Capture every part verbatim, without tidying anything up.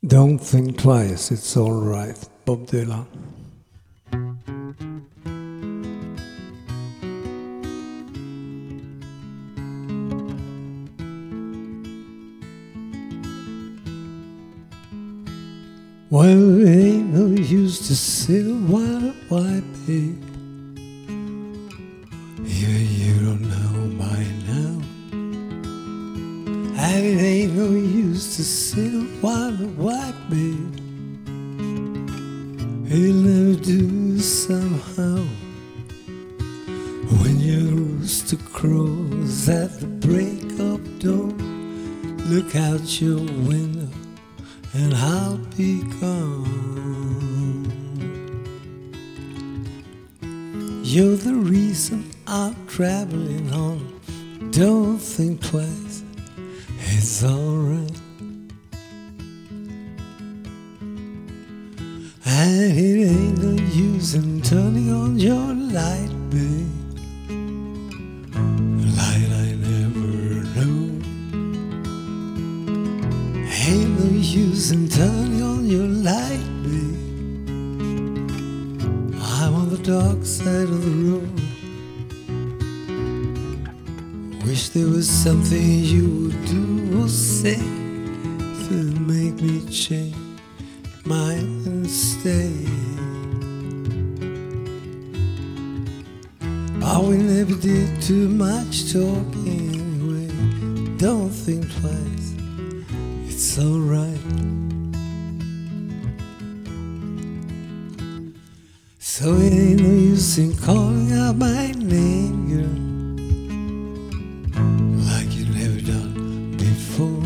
Don't think twice, it's all right, Bob Dylan. Well, it ain't no use to sit a while white, babe. Even you don't know by now. And it ain't no use to sit a while white, babe. He'll never do somehow. When your rooster crows at the break of dawn, look out your window and I'll be gone. You're the reason I'm traveling on. Don't think twice, it's alright. And it ain't no use in turning on your light, babe. Light I never knew. Ain't no use in turning on your light, babe. I'm on the dark side of the road. Wish there was something you would do or say to make me change my mind and stay. Oh, we never did too much talking anyway. Don't think twice, it's alright. So it ain't no use in calling out my name, girl, like you never done before.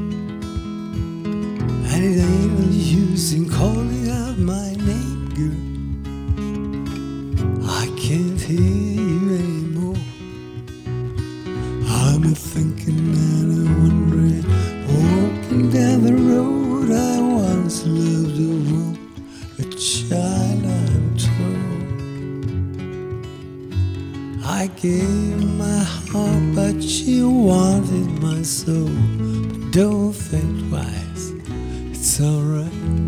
And it ain't no use in calling out my name, girl. I can't hear you anymore. I'm a thinking and a wondering, walking down the road I once loved a woman, a child I'm told. I gave my heart but she wanted my soul. But don't think twice, it's alright.